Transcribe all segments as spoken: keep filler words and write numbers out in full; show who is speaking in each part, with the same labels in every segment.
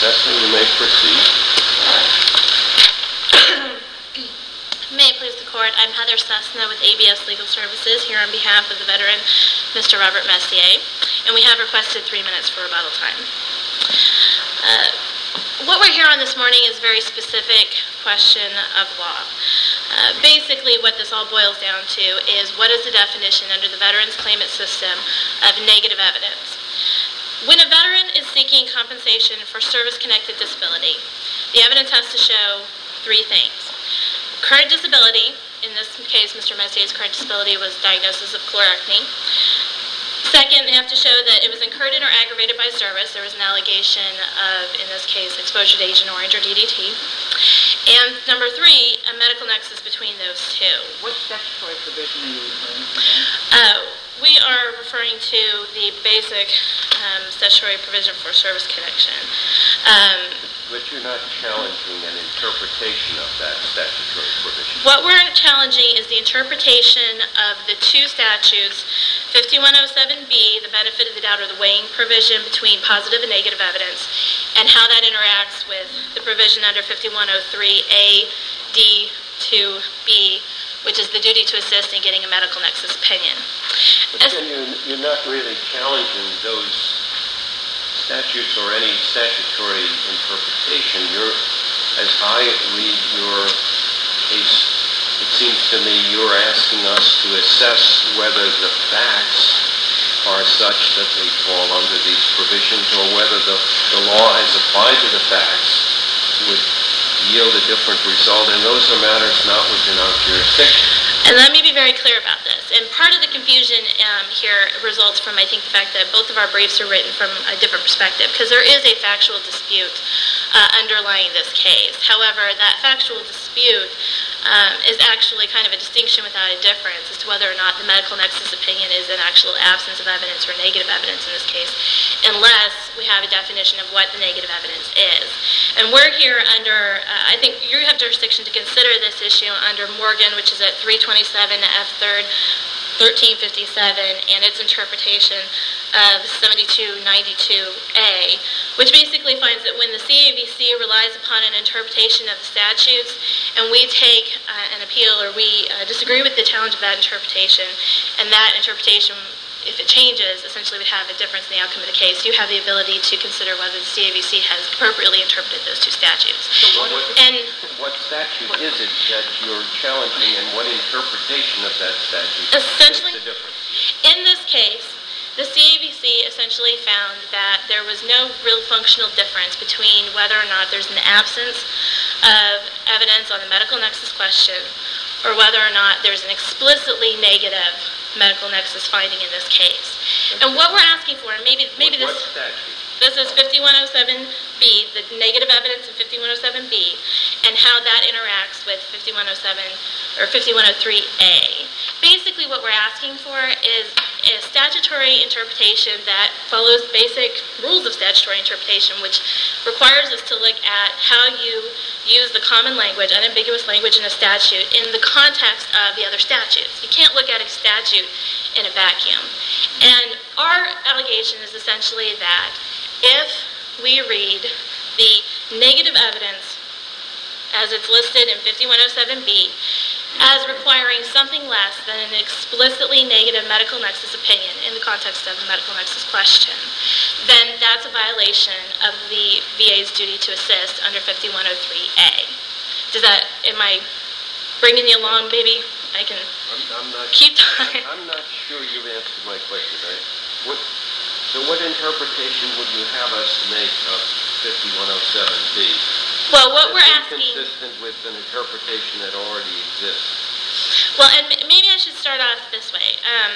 Speaker 1: Cessna, you may proceed.
Speaker 2: May it please the Court, I'm Heather Cessna with A B S Legal Services here on behalf of the veteran, Mister Robert Messier, and we have requested three minutes for rebuttal time. Uh, what we're here on this morning is a very specific question of law. Uh, basically, what this all boils down to is what is the definition under the Veterans Claimant System of negative evidence. When a veteran is seeking compensation for service-connected disability, the evidence has to show three things. Current disability, in this case, Mister Messier's current disability was diagnosis of colorectal. Second, they have to show that it was incurred in or aggravated by service. There was an allegation of, in this case, exposure to Agent Orange or D D T. And number three, a medical nexus between those two.
Speaker 3: What statutory provision are you referring to?
Speaker 2: Uh, we are referring to the basic um, statutory provision for service connection. Um,
Speaker 1: But you're not challenging an interpretation of that statutory provision.
Speaker 2: What we're challenging is the interpretation of the two statutes, fifty-one oh seven B, the benefit of the doubt or the weighing provision between positive and negative evidence, and how that interacts with the provision under fifty-one oh three A D two B, which is the duty to assist in getting a medical nexus opinion.
Speaker 1: But then you're, you're not really challenging those statutes or any statutory interpretation. You're, as I read your case, it seems to me you're asking us to assess whether the facts are such that they fall under these provisions or whether the, the law as applied to the facts would yield a different result, and those are matters not within our jurisdiction.
Speaker 2: And let me be very clear about this. And part of the confusion um, here results from, I think, the fact that both of our briefs are written from a different perspective, because there is a factual dispute uh, underlying this case. However, that factual dispute um, is actually kind of a distinction without a difference as to whether or not the medical nexus opinion is an actual absence of evidence or negative evidence in this case, unless we have a definition of what the negative evidence is. And we're here under, uh, I think you have jurisdiction to consider this issue under Morgan, which is at three twenty-seven F third, thirteen fifty-seven, and its interpretation of seventy-two ninety-two A, which basically finds that when the C A V C relies upon an interpretation of the statutes, and we take uh, an appeal or we uh, disagree with the challenge of that interpretation, and that interpretation, if it changes, essentially would have a difference in the outcome of the case, you have the ability to consider whether the C A V C has appropriately interpreted those two statutes.
Speaker 1: So what,
Speaker 2: and
Speaker 1: what statute is it that you're challenging, and what interpretation of that statute
Speaker 2: essentially,
Speaker 1: makes the difference?
Speaker 2: In this case, the C A V C essentially found that there was no real functional difference between whether or not there's an absence of evidence on the medical nexus question or whether or not there's an explicitly negative medical nexus finding in this case. And what we're asking for, and maybe maybe
Speaker 1: what,
Speaker 2: this
Speaker 1: what statute?
Speaker 2: This is fifty-one oh seven B, the negative evidence in fifty-one oh seven B, and how that interacts with fifty-one oh seven or fifty-one oh three A. Basically, what we're asking for is a statutory interpretation that follows basic rules of statutory interpretation, which requires us to look at how you use the common language, unambiguous language in a statute in the context of the other statutes. You can't look at a statute in a vacuum. And our allegation is essentially that if we read the negative evidence as it's listed in fifty-one oh seven B as requiring something less than an explicitly negative medical nexus opinion in the context of the medical nexus question, then that's a violation of the V A's duty to assist under fifty-one oh three A. Does that, am I bringing you along, baby? I can
Speaker 1: I'm, I'm not,
Speaker 2: keep talking.
Speaker 1: I'm not sure you've answered my question, right? What, so what interpretation would you have us make of fifty-one oh seven B?
Speaker 2: Well, what we're
Speaker 1: That's
Speaker 2: asking...
Speaker 1: inconsistent with an interpretation that already exists.
Speaker 2: Well, and maybe I should start off this way. Um,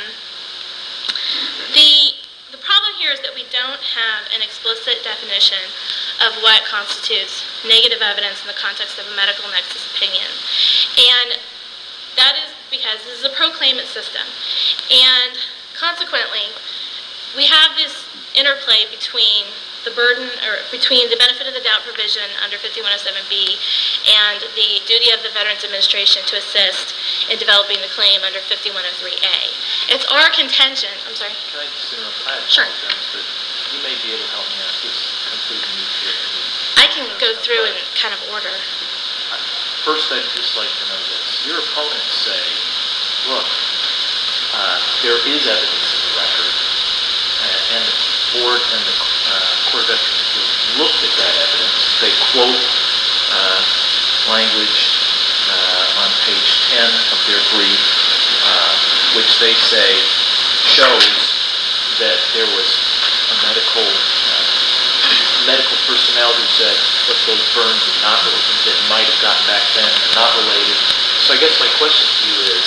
Speaker 2: the the problem here is that we don't have an explicit definition of what constitutes negative evidence in the context of a medical nexus opinion. And that is because this is a proclaimant system. And consequently, we have this interplay between the burden, or between the benefit of the doubt provision under fifty-one oh seven B and the duty of the Veterans Administration to assist in developing the claim under fifty-one oh three A. It's our contention, I'm sorry.
Speaker 3: Can I just interrupt? I
Speaker 2: Sure.
Speaker 3: apologize, but you may be able to help me out. This is completely new here.
Speaker 2: can go through in kind of order.
Speaker 4: First, I'd just like to know this. Your opponents say, look, uh, there is evidence in the record, uh, and the board and the uh, Court of Veterans Appeals looked at that evidence. They quote uh, language uh, on page ten of their brief, uh, which they say shows that there was a medical uh, medical personnel who said that those burns are not that might have gotten back then are not related. So I guess my question to you is,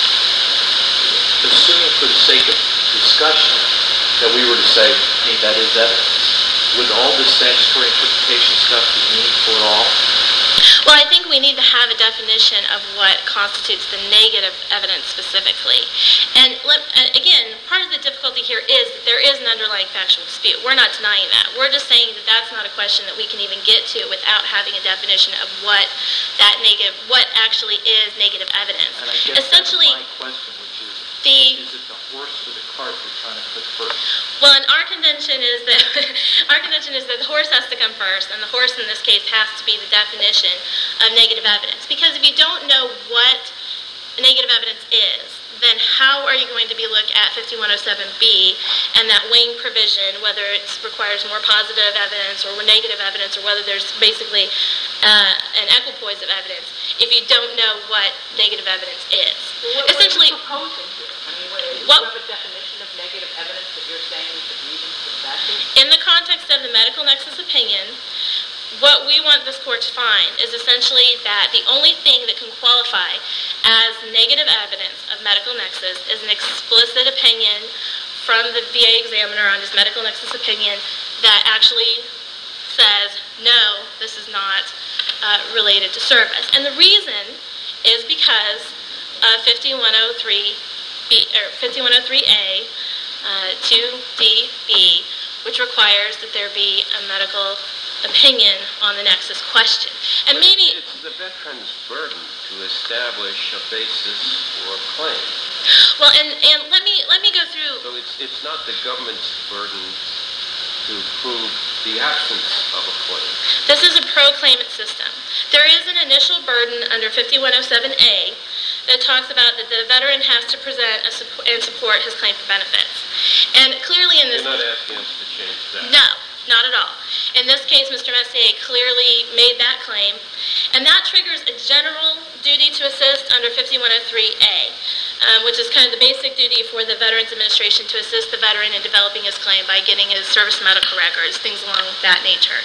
Speaker 4: assuming for the sake of discussion that we were to say, hey, that is evidence, would all this statutory interpretation stuff be meaningful at all?
Speaker 2: Well, I think we need to have a definition of what constitutes the negative evidence specifically. And let, uh, again, part of the difficulty here is that there is an underlying factual dispute. We're not denying that. We're just saying that that's not a question that we can even get to without having a definition of what that negative, what actually is negative evidence.
Speaker 4: And I guess
Speaker 2: Essentially,
Speaker 4: that's my question, which is,
Speaker 2: the,
Speaker 4: is it the horse or the cart we're trying to put first?
Speaker 2: Well, and our contention is that our contention is that the horse has to come first, and the horse in this case has to be the definition of negative evidence. Because if you don't know what negative evidence is, then how are you going to be look at fifty-one oh seven B and that weighing provision, whether it requires more positive evidence or more negative evidence, or whether there's basically uh, an equipoise of evidence, if you don't know what negative evidence is?
Speaker 3: Well, what,
Speaker 2: Essentially,
Speaker 3: what are you proposing here? I mean, what, do
Speaker 2: what,
Speaker 3: you have a definition of negative evidence that you're saying is the reason for the statute?
Speaker 2: in the context of the medical nexus opinion, what we want this court to find is essentially that the only thing that can qualify as negative evidence of medical nexus is an explicit opinion from the V A examiner on his medical nexus opinion that actually says, no, this is not uh, related to service. And the reason is because of fifty-one oh three B, or fifty-one oh three A, uh, two D B, which requires that there be a medical opinion on the nexus question. And
Speaker 1: But
Speaker 2: maybe
Speaker 1: it's the veteran's burden to establish a basis for a claim.
Speaker 2: well, and, and let me let me go through.
Speaker 1: So it's it's not the government's burden to prove the absence of a claim.
Speaker 2: This is a pro-claimant system. There is an initial burden under fifty-one oh seven A that talks about that the veteran has to present a support, and support his claim for benefits. And clearly in this...
Speaker 1: You're not asking us to change that.
Speaker 2: No, not at all. In this case, Mister Messier clearly made that claim, and that triggers a general duty to assist under fifty-one oh three A, um, which is kind of the basic duty for the Veterans Administration to assist the veteran in developing his claim by getting his service medical records, things along that nature.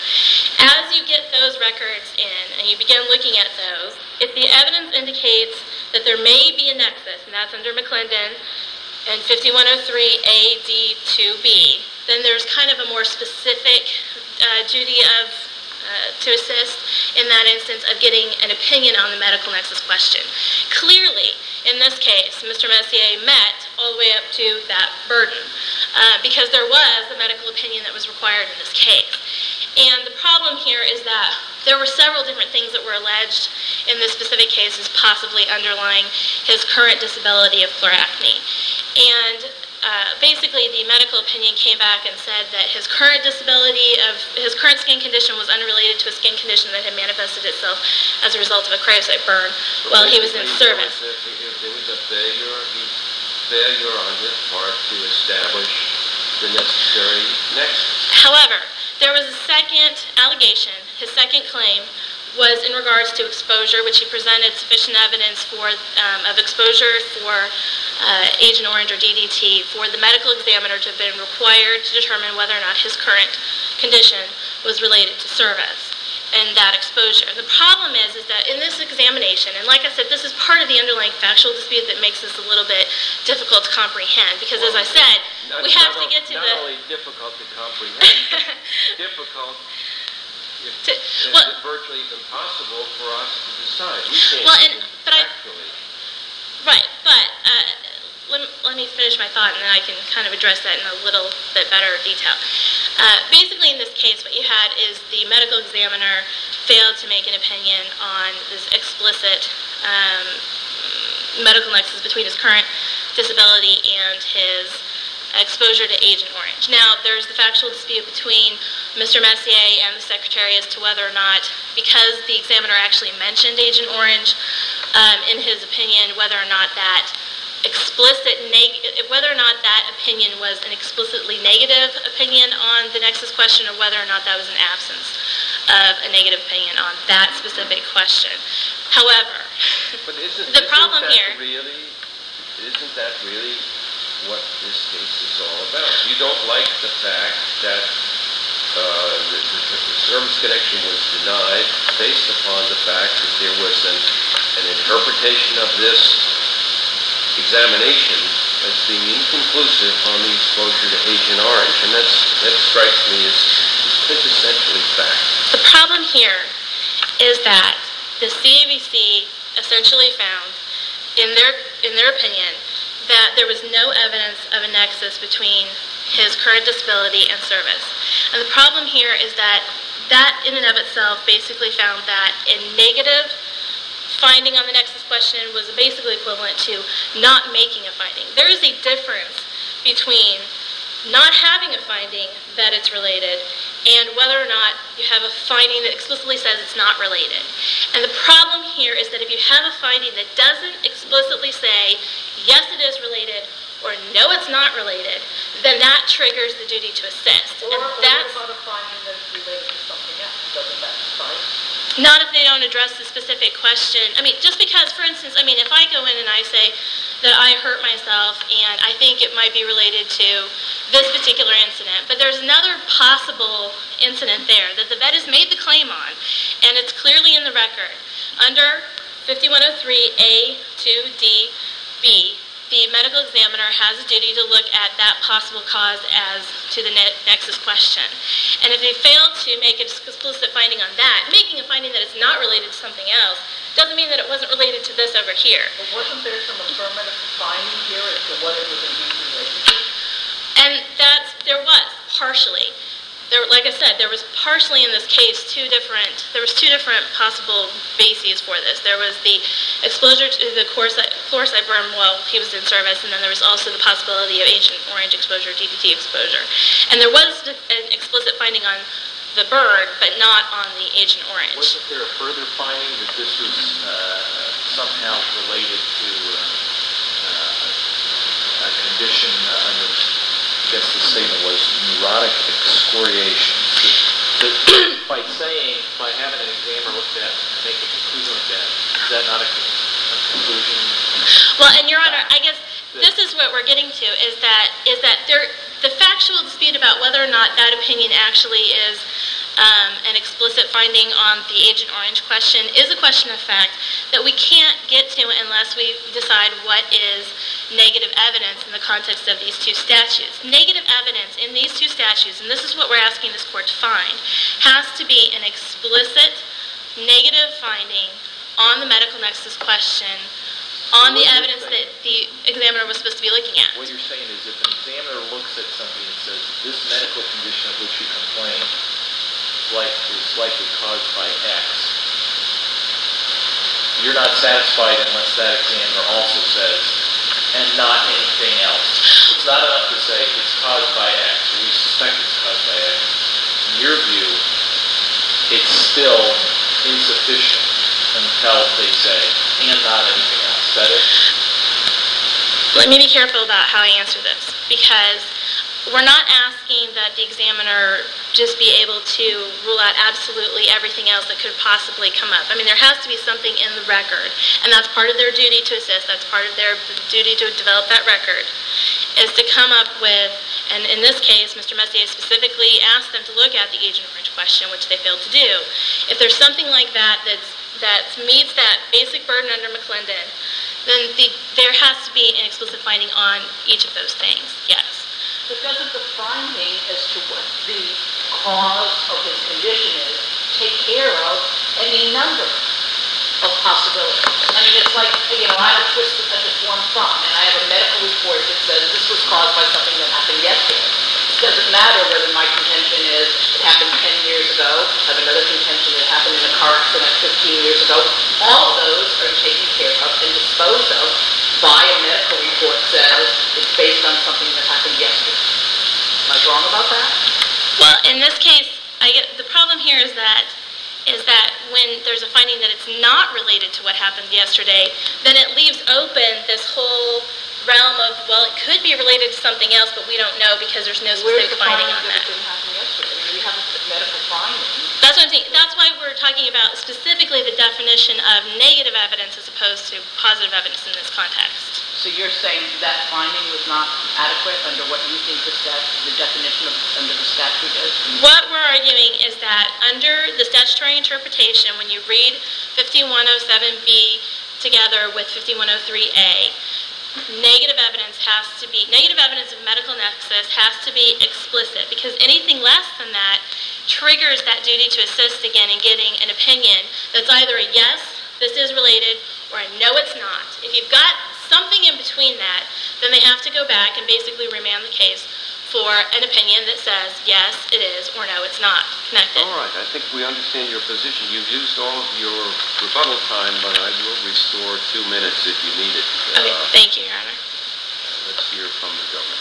Speaker 2: As you get those records in and you begin looking at those, if the evidence indicates that there may be a nexus, and that's under McClendon and fifty-one oh three A D two B, then there's kind of a more specific uh, duty of uh, to assist in that instance of getting an opinion on the medical nexus question. Clearly, in this case, Mister Messier met all the way up to that burden uh, because there was a medical opinion that was required in this case. And the problem here is that there were several different things that were alleged in this specific case as possibly underlying his current disability of chloracne. And uh, basically the medical opinion came back and said that his current disability of his current skin condition was unrelated to a skin condition that had manifested itself as a result of a cryosite burn
Speaker 1: So
Speaker 2: while he was in
Speaker 1: basically,
Speaker 2: service.
Speaker 1: There was, a, if there was a failure, failure on his part to establish the necessary nexus.
Speaker 2: However, there was a second allegation, his second claim, was in regards to exposure, which he presented sufficient evidence for um, of exposure for uh, Agent Orange or D D T for the medical examiner to have been required to determine whether or not his current condition was related to service and that exposure. The problem is, is that in this examination, and like I said, this is part of the underlying factual dispute that makes this a little bit difficult to comprehend, because
Speaker 1: Well,
Speaker 2: as I said,
Speaker 1: Not,
Speaker 2: we have
Speaker 1: not
Speaker 2: to get to
Speaker 1: not
Speaker 2: the...
Speaker 1: Not only difficult to comprehend, but difficult, if,
Speaker 2: To,
Speaker 1: it's
Speaker 2: well,
Speaker 1: virtually impossible for us to decide. We can't
Speaker 2: Well, and-
Speaker 1: even
Speaker 2: but I-
Speaker 1: actually.
Speaker 2: right, but uh, let, let me finish my thought, and then I can kind of address that in a little bit better detail. Uh, basically, in this case, what you had is the medical examiner failed to make an opinion on this explicit um, medical nexus between his current disability and his exposure to Agent Orange. Now, there's the factual dispute between Mister Messier and the Secretary as to whether or not, because the examiner actually mentioned Agent Orange um, in his opinion, whether or not that explicit neg- whether or not that opinion was an explicitly negative opinion on the nexus question, or whether or not that was an absence of a negative opinion on that specific question. However,
Speaker 1: but isn't,
Speaker 2: the
Speaker 1: isn't
Speaker 2: problem
Speaker 1: that
Speaker 2: here
Speaker 1: really, isn't that really what this case is all about? You don't like the fact that uh, the, the, the service connection was denied based upon the fact that there was an, an interpretation of this examination as being inconclusive on the exposure to Agent Orange, and that's, that strikes me as, as quintessentially fact.
Speaker 2: The problem here is that the C A V C essentially found, in their in their opinion, that there was no evidence of a nexus between his current disability and service. And the problem here is that that in and of itself basically found that a negative finding on the nexus question was basically equivalent to not making a finding. There is a difference between not having a finding that it's related and whether or not you have a finding that explicitly says it's not related. And the problem here is that if you have a finding that doesn't explicitly say, yes, it is related, or no, it's not related, then that triggers the duty to assist.
Speaker 3: Or,
Speaker 2: and
Speaker 3: or
Speaker 2: that's
Speaker 3: what about a finding that it's related to something else? Doesn't that suffice?
Speaker 2: not if they don't address the specific question. I mean, just because, for instance, I mean, if I go in and I say that I hurt myself and I think it might be related to this particular incident, but there's another possible incident there that the vet has made the claim on, and it's clearly in the record. Under fifty-one oh three A two D B, the medical examiner has a duty to look at that possible cause as to the ne- nexus question. And if they fail to make an explicit finding on that, making a finding that it's not related to something else, doesn't mean that it wasn't related to this over here.
Speaker 3: But wasn't there some affirmative finding here as to what it was indeed related to?
Speaker 2: And that's, there was, partially. There, like I said, there was partially in this case two different, there was two different possible bases for this. There was the exposure to the chlorcyberm while he was in service, and then there was also the possibility of Agent Orange exposure, D D T exposure. And there was an explicit finding on the bird, but not on the Agent Orange.
Speaker 4: Wasn't there a further finding that this was uh, somehow related to uh, uh, a condition uh, under, I guess the statement was neurotic excoriation? That, that by saying, by having an examiner look at and make a conclusion with that, is that not a, a conclusion?
Speaker 2: Well, and Your Honor, I guess this is what we're getting to, is that is that there, the factual dispute about whether or not that opinion actually is um, an explicit finding on the Agent Orange question is a question of fact that we can't get to unless we decide what is negative evidence in the context of these two statutes. Negative evidence in these two statutes, and this is what we're asking this court to find, has to be an explicit negative finding on the medical nexus question, on the evidence that the examiner was supposed to be looking at.
Speaker 4: What you're saying is if an examiner looks at something and says, this medical condition of which you complain like, is likely caused by X, you're not satisfied unless that examiner also says, and not anything else. It's not enough to say it's caused by X, or we suspect it's caused by X. In your view, it's still insufficient until they say, and not anything else. Is that it?
Speaker 2: Let me be careful about how I answer this, because we're not asking that the examiner just be able to rule out absolutely everything else that could possibly come up. I mean, there has to be something in the record, and that's part of their duty to assist. That's part of their duty to develop that record, is to come up with, and in this case, Mister Messier specifically asked them to look at the Agent Orange question, which they failed to do. If there's something like that that's, that meets that basic burden under McClendon, then the, there has to be an explicit finding on each of those things, yes.
Speaker 3: But doesn't the finding as to what the cause of his condition is take care of any number of possibilities? I mean, it's like, you know, I have a twist at this one thumb, and I have a medical report that says this was caused by something that happened yesterday. It doesn't matter whether my contention is it happened ten years ago, I have another contention that happened in a car accident fifteen years ago. All of those are taken care of and disposed of by a medical report says it's based on something that happened yesterday. Am I wrong about that?
Speaker 2: Well, in this case, I get, the problem here is that is that when there's a finding that it's not related to what happened yesterday, then it leaves open this whole realm of, well, it could be related to something else, but we don't know because there's no specific finding on that.
Speaker 3: Where's the finding that it didn't happen yesterday? I mean, we have a medical finding.
Speaker 2: That's what I'm saying. That's why we're talking about specifically the definition of negative evidence as opposed to positive evidence in this context.
Speaker 3: So you're saying that finding was not adequate under what you think the, stat- the definition of under the statute is?
Speaker 2: What we're arguing is that under the statutory interpretation, when you read fifty-one oh seven B together with fifty-one oh three A, negative evidence has to be, negative evidence of medical nexus has to be explicit, because anything less than that triggers that duty to assist again in getting an opinion that's either a yes, this is related, or a no, it's not. If you've got something in between that, then they have to go back and basically remand the case for an opinion that says, yes, it is, or no, it's not connected.
Speaker 1: All right, I think we understand your position. You've used all of your rebuttal time, but I will restore two minutes if you need it.
Speaker 2: Okay,
Speaker 1: Uh,
Speaker 2: thank you, Your Honor.
Speaker 1: Let's hear from the government.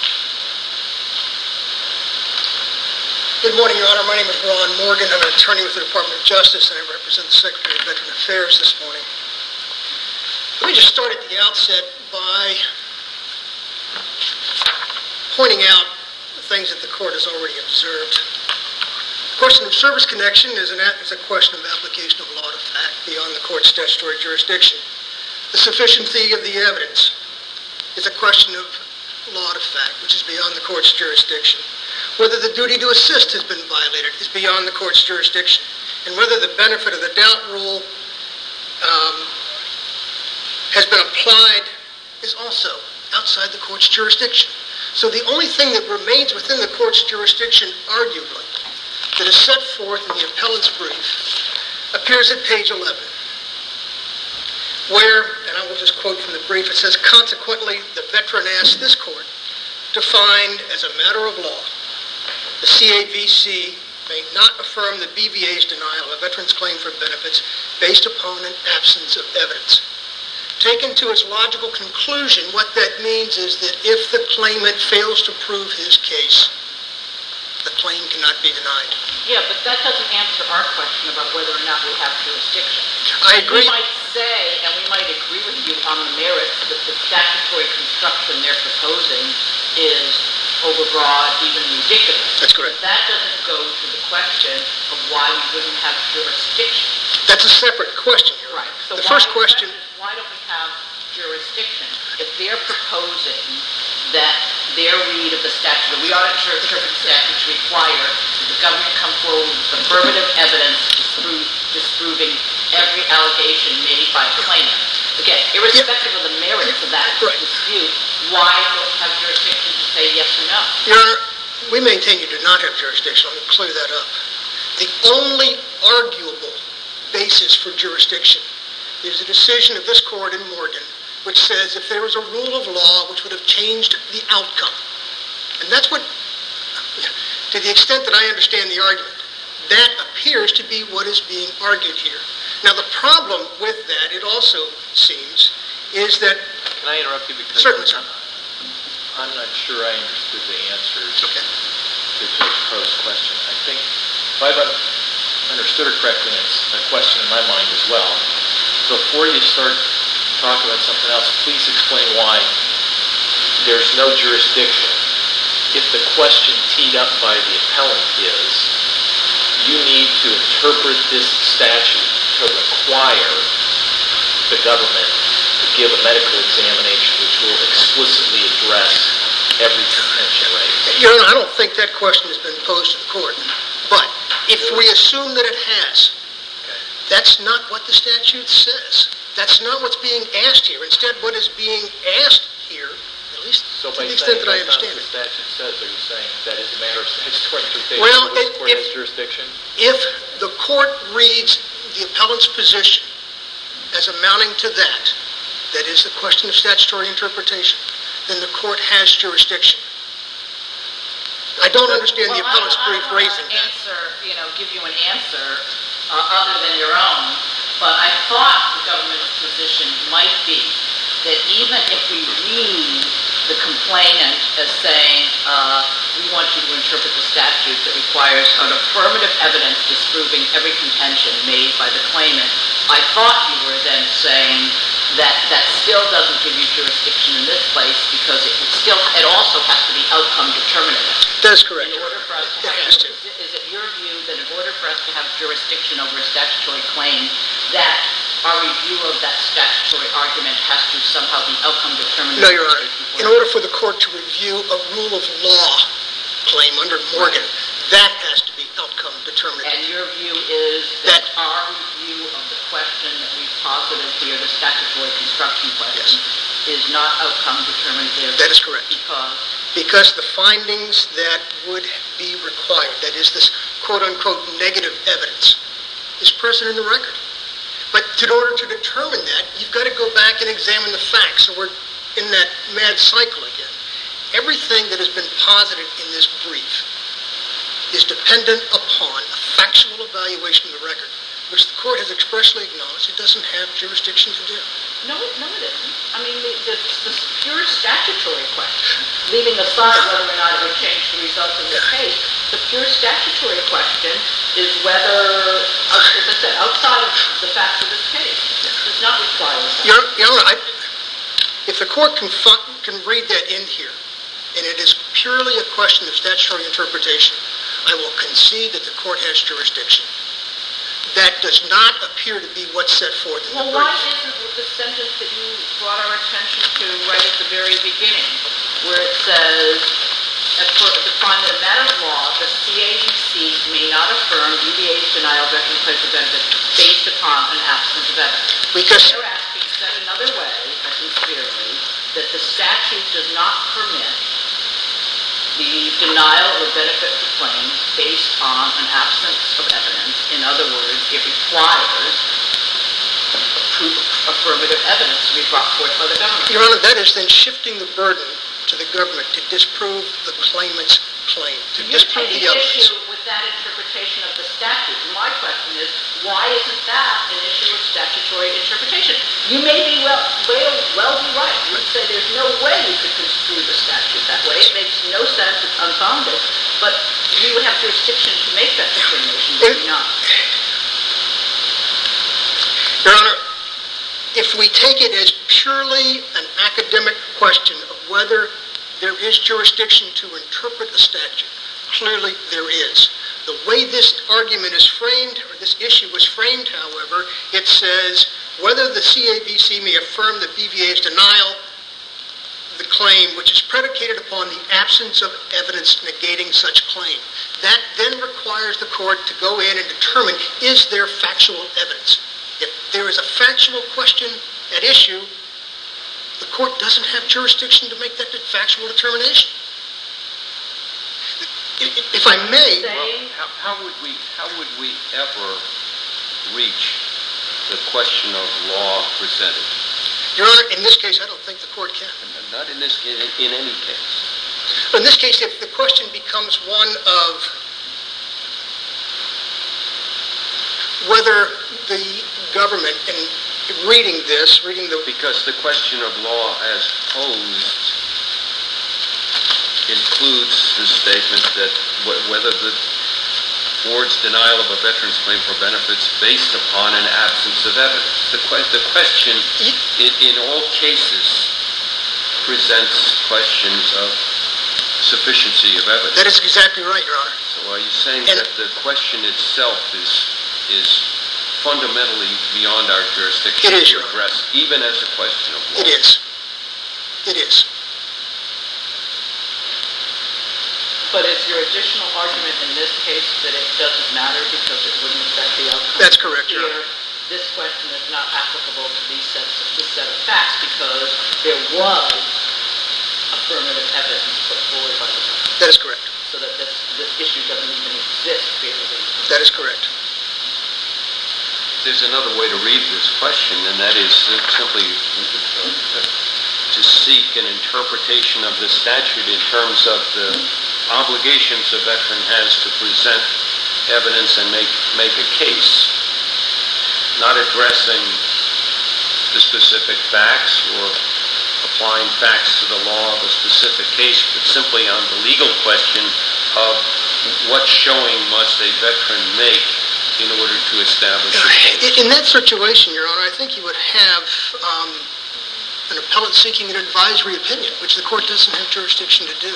Speaker 5: Good morning, Your Honor. My name is Ron Morgan. I'm an attorney with the Department of Justice, and I represent the Secretary of Veteran Affairs this morning. Let me just start at the outset by pointing out the things that the court has already observed. The question of service connection is, an, is a question of application of law to fact beyond the court's statutory jurisdiction. The sufficiency of the evidence is a question of law to fact, which is beyond the court's jurisdiction. Whether the duty to assist has been violated is beyond the court's jurisdiction. And whether the benefit of the doubt rule um, has been applied is also outside the court's jurisdiction. So the only thing that remains within the court's jurisdiction, arguably, that is set forth in the appellant's brief, appears at page eleven, where, and I will just quote from the brief, it says, consequently, the veteran asks this court to find as a matter of law the C A V C may not affirm the B V A's denial of a veteran's claim for benefits based upon an absence of evidence. Taken to its logical conclusion, what that means is that if the claimant fails to prove his case, the claim cannot be denied.
Speaker 3: Yeah, but that doesn't answer our question about whether or not we have jurisdiction.
Speaker 5: I agree.
Speaker 3: We might say, and we might agree with you on the merits, that the statutory construction they're proposing is overbroad, even ridiculous.
Speaker 5: That's correct.
Speaker 3: But that doesn't go to the question of why we wouldn't have jurisdiction.
Speaker 5: That's a separate question. Your Honor.
Speaker 3: Right. So
Speaker 5: the
Speaker 3: why,
Speaker 5: first question,
Speaker 3: why don't we have jurisdiction if they're proposing that their read of the statute, that we ought to interpret the statute to require that the government come forward with affirmative evidence disprove, disproving every allegation made by the claimant. Again, irrespective yep. of the merits of that right. dispute, why don't we have jurisdiction to say yes or no?
Speaker 5: Your Honor, we maintain you do not have jurisdiction. Let me clear that up. The only arguable basis for jurisdiction is a decision of this court in Morgan, which says if there was a rule of law which would have changed the outcome, and that's what, to the extent that I understand the argument, that appears to be what is being argued here. Now, the problem with that, it also seems, is that...
Speaker 4: Can I interrupt you? Because
Speaker 5: certainly, sir.
Speaker 4: I'm not sure I understood the answers
Speaker 5: okay.
Speaker 4: to Judge Crow's question. I think, if I've understood it correctly, it's a question in my mind as well. Before you start talking about something else, please explain why there's no jurisdiction. If the question teed up by the appellant is, you need to interpret this statute to require the government to give a medical examination which will explicitly address every contention raised.
Speaker 5: Your Honor, I don't think that question has been posed to the court. But if we assume that it has,
Speaker 4: okay.
Speaker 5: that's not what the statute says. That's not what's being asked here. Instead, what is being asked here, at least
Speaker 4: so
Speaker 5: to the extent that I understand
Speaker 4: it. So by saying that's not what the
Speaker 5: it.
Speaker 4: statute says, are you saying that is a matter of statutory interpretation?
Speaker 5: Well,
Speaker 4: this
Speaker 5: it,
Speaker 4: court
Speaker 5: if,
Speaker 4: has jurisdiction?
Speaker 5: If the court reads the appellant's position as amounting to that, that is the question of statutory interpretation, then the court has jurisdiction. I don't understand
Speaker 3: well,
Speaker 5: the appellant's
Speaker 3: I, I
Speaker 5: brief raising
Speaker 3: that. Answer, you know, give you an answer uh, other than your own, but I thought the government's position might be that even if we read the complainant as saying uh, we want you to interpret the statute that requires an affirmative evidence disproving every contention made by the claimant. I thought you were then saying that that still doesn't give you jurisdiction in this place because it still, it also has to be outcome determinative.
Speaker 5: That's correct.
Speaker 3: In order for us to
Speaker 5: It
Speaker 3: have,
Speaker 5: has to.
Speaker 3: is it your view that in order for us to have jurisdiction over a statutory claim, that our review of that statutory argument has to somehow be outcome determinative?
Speaker 5: No, Your Honor. In order for the court to review a rule of law claim under Morgan, that has to be outcome determinative.
Speaker 3: And your view is that,
Speaker 5: That-
Speaker 3: our review of the question that we posited here, the statutory construction question, is not outcome determinative?
Speaker 5: That is correct.
Speaker 3: Because?
Speaker 5: Because the findings that would be required, that is this quote-unquote negative evidence, is present in the record. But in order to determine that, you've got to go back and examine the facts. So we're in that mad cycle again. Everything that has been posited in this brief is dependent upon a factual evaluation of the record, which the court has expressly acknowledged it doesn't have jurisdiction to do.
Speaker 3: No, it, no, it isn't. I mean, the, the, the pure statutory question, leaving aside whether or not it would change the results in this case, the pure statutory question is whether, as I said, outside of the facts of this case, does not require that.
Speaker 5: Your, Your Honor, I, if the court can, fu- can read that in here, and it is purely a question of statutory interpretation, I will concede that the court has jurisdiction. That does not appear to be what's set forth in
Speaker 3: Well,
Speaker 5: the
Speaker 3: why
Speaker 5: brief.
Speaker 3: isn't it the sentence that you brought our attention to right at the very beginning, where it says, as for the finding of matter of law, the C A B C may not affirm B V A's denial of veteran claims of benefits based upon an absence of evidence.
Speaker 5: Because
Speaker 3: They're asking, said another way, I think clearly, that the statute does not permit the denial of a benefit for claim based on an absence of evidence. In other words, it requires proof, affirmative evidence to be brought forth by the government.
Speaker 5: Your Honor, that is then shifting the burden to the government to disprove the claimant's claim, to
Speaker 3: You're
Speaker 5: disprove
Speaker 3: taking
Speaker 5: the evidence.
Speaker 3: issue with that interpretation of the statute. My question is, why isn't that an issue of statutory interpretation? You may be well, well, well be right. You say there's no way you could construe the statute that way. It makes no sense. It's unfounded. But you would have jurisdiction to make that determination, would you not?
Speaker 5: Your Honor, if we take it as purely an academic question of whether there is jurisdiction to interpret the statute, clearly there is. The way this argument is framed, or this issue was framed, however, it says whether the C A B C may affirm the B V A's denial of the claim, which is predicated upon the absence of evidence negating such claim. That then requires the court to go in and determine, is there factual evidence? If there is a factual question at issue, the court doesn't have jurisdiction to make that factual determination. If, if I may,
Speaker 1: Well, how, how would we, how would we ever reach the question of law presented?
Speaker 5: Your Honor, in this case, I don't think the court can.
Speaker 1: Not in this, in, in any case.
Speaker 5: In this case, if the question becomes one of whether the government, in reading this, reading the...
Speaker 1: Because the question of law as posed includes the statement that wh- whether the board's denial of a veteran's claim for benefits based upon an absence of evidence. The, que- the question in, in all cases presents questions of sufficiency of evidence.
Speaker 5: That is exactly right, Your Honor.
Speaker 1: So are you saying
Speaker 5: And-
Speaker 1: that the question itself is is fundamentally beyond our jurisdiction
Speaker 5: It is,
Speaker 1: to
Speaker 5: Your Honor.
Speaker 1: address, even as a question of law?
Speaker 5: It is. It is.
Speaker 3: But is your additional argument in this case that it doesn't matter because it wouldn't affect the outcome?
Speaker 5: That's correct, Your
Speaker 3: Here,
Speaker 5: Honor.
Speaker 3: this question is not applicable to these sets, this set of facts because there was affirmative evidence put forward by the government.
Speaker 5: That is correct.
Speaker 3: So that this, this issue doesn't even exist, really.
Speaker 5: That is correct.
Speaker 1: There's another way to read this question, and that is simply to seek an interpretation of the statute in terms of the obligations a veteran has to present evidence and make, make a case, not addressing the specific facts or applying facts to the law of a specific case, but simply on the legal question of what showing must a veteran make in order to establish a case.
Speaker 5: In that situation, Your Honor, I think you would have um, an appellate seeking an advisory opinion, which the court doesn't have jurisdiction to do.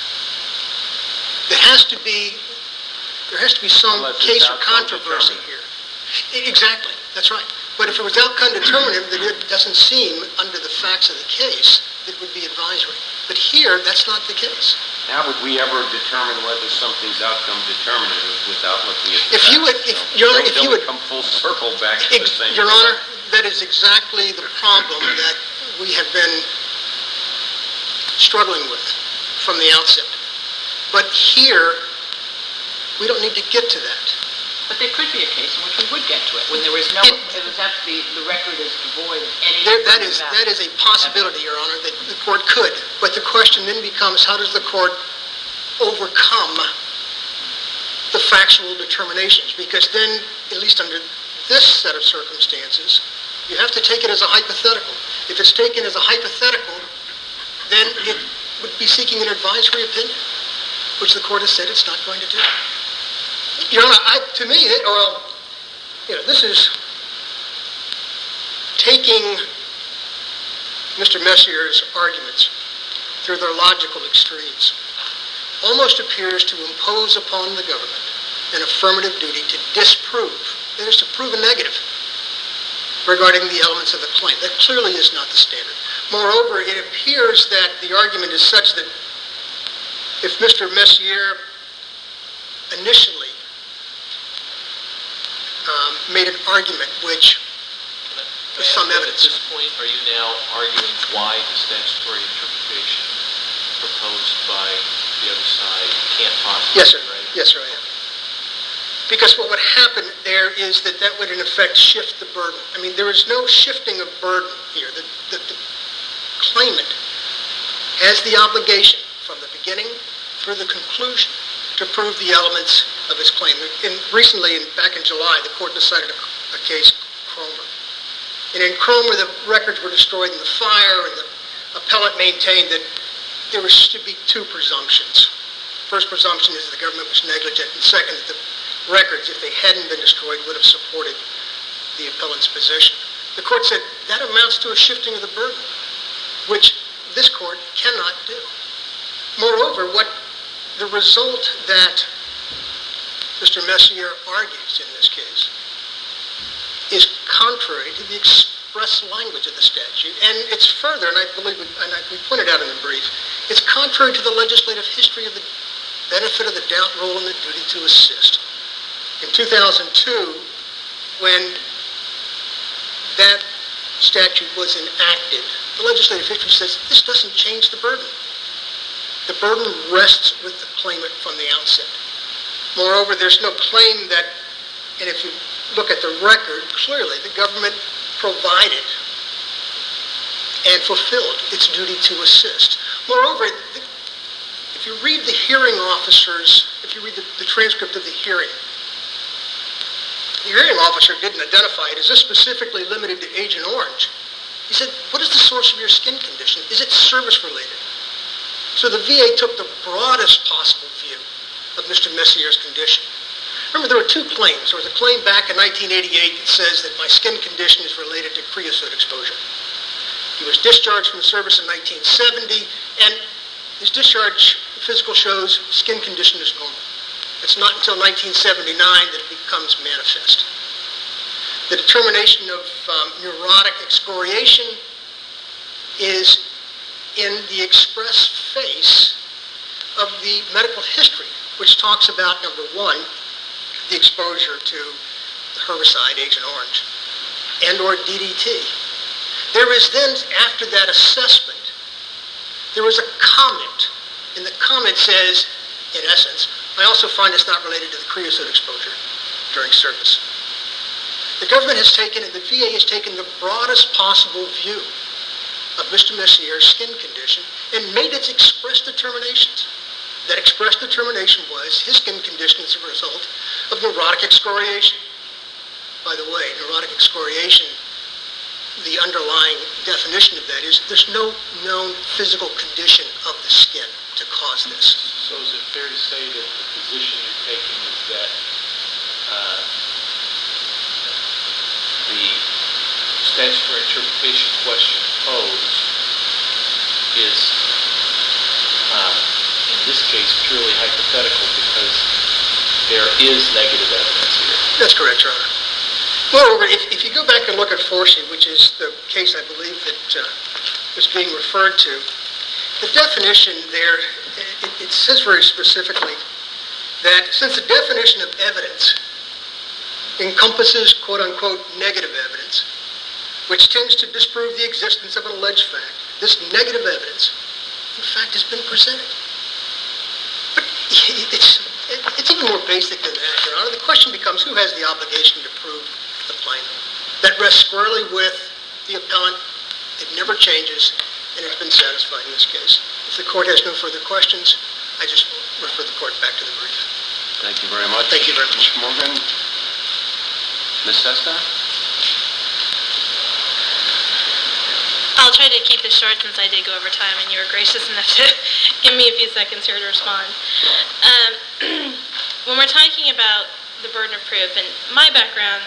Speaker 5: There has to be, there has to be some
Speaker 1: Unless
Speaker 5: case
Speaker 1: it's
Speaker 5: or
Speaker 1: outcome
Speaker 5: controversy
Speaker 1: determinative.
Speaker 5: here. I- Exactly, that's right. But if it was outcome determinative, then it doesn't seem, under the facts of the case, that it would be advisory. But here, that's not the case.
Speaker 1: How would we ever determine whether something's outcome determinative without looking at the
Speaker 5: If you would-
Speaker 1: facts?
Speaker 5: if-
Speaker 1: So
Speaker 5: Your Honor,
Speaker 1: don't-
Speaker 5: if you
Speaker 1: don't
Speaker 5: would-
Speaker 1: come full circle back to the
Speaker 5: Ex-
Speaker 1: same.
Speaker 5: Your Honor, that is exactly the problem that we have been struggling with from the outset. But here, we don't need to get to that.
Speaker 3: But there could be a case in which we would get to it, when there is no,
Speaker 5: It-
Speaker 3: it would have to be, the record is devoid of any...
Speaker 5: There, that is, that is a possibility, Your Honor, that the court could. But the question then becomes, how does the court overcome the factual determinations? Because then, at least under this set of circumstances, you have to take it as a hypothetical. If it's taken as a hypothetical, then it would be seeking an advisory opinion, which the court has said it's not going to do. Your Honor, I, to me, it, well, you know, this is taking Mister Messier's arguments through their logical extremes. Almost appears to impose upon the government an affirmative duty to disprove, that is, to prove a negative regarding the elements of the claim. That clearly is not the standard. Moreover, it appears that the argument is such that if Mister Messier initially um, made an argument which there's some evidence.
Speaker 4: At this point, are you now arguing why the statutory interpretation proposed by the other side can't possibly
Speaker 5: Yes, sir.
Speaker 4: be right?
Speaker 5: Yes, sir, I am. Because what would happen there is that that would, in effect, shift the burden. I mean, there is no shifting of burden here. The, the, the claimant has the obligation from the beginning through the conclusion to prove the elements of his claim. In, recently, in, back in July, the court decided a, a case, Cromer. And in Cromer, the records were destroyed in the fire, and the appellant maintained that there was to be two presumptions. First presumption is that the government was negligent, and second, that the records, if they hadn't been destroyed, would have supported the appellant's position. The court said that amounts to a shifting of the burden, which this court cannot do. Moreover, what the result that Mister Messier argues in this case is contrary to the express language of the statute, and it's further, and I believe, and I, we pointed out in the brief, it's contrary to the legislative history of the benefit of the doubt rule and the duty to assist. In two thousand two, when that statute was enacted, the legislative history says this doesn't change the burden. The burden rests with the claimant from the outset. Moreover, there's no claim that, and if you look at the record, clearly the government provided and fulfilled its duty to assist. Moreover, if you read the hearing officers, if you read the, the transcript of the hearing, the hearing officer didn't identify it. Is this specifically limited to Agent Orange? He said, what is the source of your skin condition? Is it service-related? So the V A took the broadest possible view of Mister Messier's condition. Remember, there were two claims. There was a claim back in nineteen eighty-eight that says that my skin condition is related to creosote exposure. He was discharged from service in nineteen seventy, and his discharge physical shows skin condition is normal. It's not until nineteen seventy-nine that it becomes manifest. The determination of um, neurotic excoriation is in the express face of the medical history, which talks about, number one, the exposure to the herbicide, Agent Orange, and or D D T. There is then, after that assessment, there was a comment, and the comment says, in essence, I also find it's not related to the creosote exposure during service. The government has taken, and the V A has taken the broadest possible view of Mister Messier's skin condition and made its express determinations. That express determination was his skin condition is a result of neurotic excoriation. By the way, neurotic excoriation the underlying definition of that is there's no known physical condition of the skin to cause this.
Speaker 4: So is it fair to say that the position you're taking is that uh, the statutory interpretation question posed is, uh, in this case, purely hypothetical because there is negative evidence here?
Speaker 5: That's correct, Your Honor. Moreover, if, if you go back and look at Forsey, which is the case I believe that uh, was being referred to, the definition there, it, it says very specifically that since the definition of evidence encompasses quote-unquote negative evidence, which tends to disprove the existence of an alleged fact, this negative evidence, in fact, has been presented. But it's, it, it's even more basic than that, Your Honor. The question becomes who has the obligation to prove the claim. That rests squarely with the appellant. It never changes, and it's been satisfied in this case. If the court has no further questions, I just refer the court back to the brief.
Speaker 1: Thank you very much.
Speaker 5: Thank you very much.
Speaker 1: Mister Morgan. Miz Sesta?
Speaker 2: I'll try to keep this short since I did go over time and you were gracious enough to give me a few seconds here to respond. Um, when we're talking about the burden of proof, and my background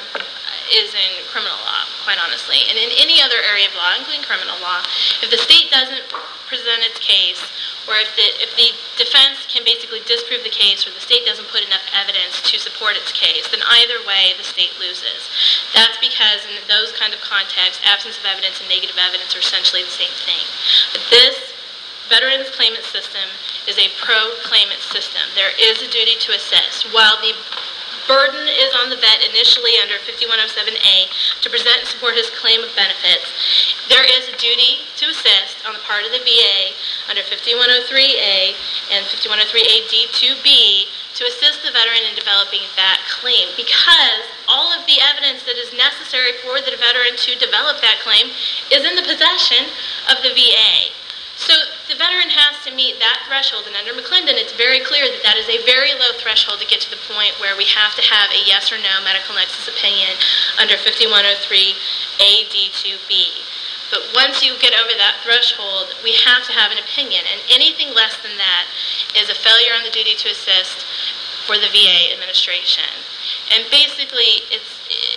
Speaker 2: is in criminal law, quite honestly, and in any other area of law, including criminal law, if the state doesn't present its case, or if the, if the defense can basically disprove the case, or the state doesn't put enough evidence to support its case, then either way, the state loses. That's because in those kind of contexts, absence of evidence and negative evidence are essentially the same thing. But this Veterans Claimant System is a pro-claimant system. There is a duty to assist. While the burden is on the vet initially under fifty-one oh seven A to present and support his claim of benefits, there is a duty to assist on the part of the V A under fifty-one oh three A and fifty-one oh three A D two B to assist the veteran in developing that claim, because all of the evidence that is necessary for the veteran to develop that claim is in the possession of the V A. So the veteran has to meet that threshold, and under McClendon, it's very clear that that is a very low threshold to get to the point where we have to have a yes or no medical nexus opinion under fifty-one oh three A D two B. But once you get over that threshold, we have to have an opinion, and anything less than that is a failure on the duty to assist for the V A administration. And basically, it's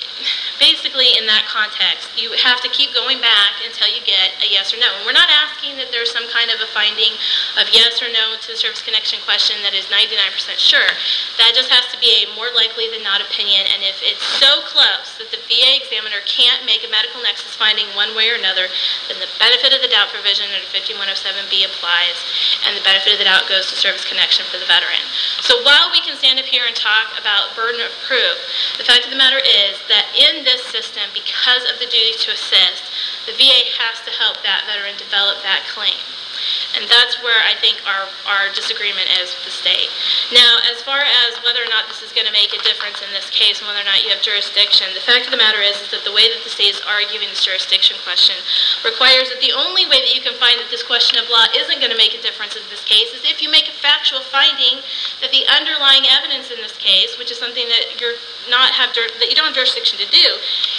Speaker 2: basically in that context, you have to keep going back until you get a yes or no. And we're not asking that there's some kind of a finding of yes or no to the service connection question that is ninety-nine percent sure. That just has to be a more likely than not opinion. And if it's so close that the V A examiner can't make a medical nexus finding one way or another, then the benefit of the doubt provision under fifty-one oh seven B applies, and the benefit of the doubt goes to service connection for the veteran. So while we can stand up here and talk about burden of proof, the fact of the matter is that in this system, because of the duty to assist, the V A has to help that veteran develop that claim. And that's where I think our, our disagreement is with the state. Now, as far as whether or not this is going to make a difference in this case and whether or not you have jurisdiction, the fact of the matter is, is that the way that the state is arguing this jurisdiction question requires that the only way that you can find that this question of law isn't going to make a difference in this case is if you make a factual finding that the underlying evidence in this case, which is something that you're not have that you don't have jurisdiction to do,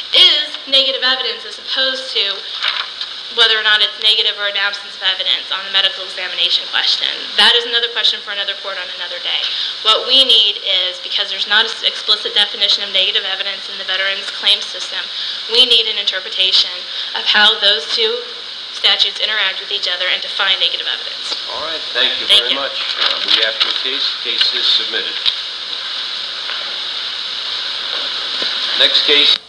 Speaker 2: is negative evidence as opposed to whether or not it's negative or an absence of evidence on the medical examination question. That is another question for another court on another day. What we need is, because there's not an explicit definition of negative evidence in the veterans claim system, we need an interpretation of how those two statutes interact with each other and define negative evidence.
Speaker 1: All right, thank you
Speaker 2: Thank
Speaker 1: very
Speaker 2: you.
Speaker 1: much. Uh, we have your case. Case is submitted. Next case.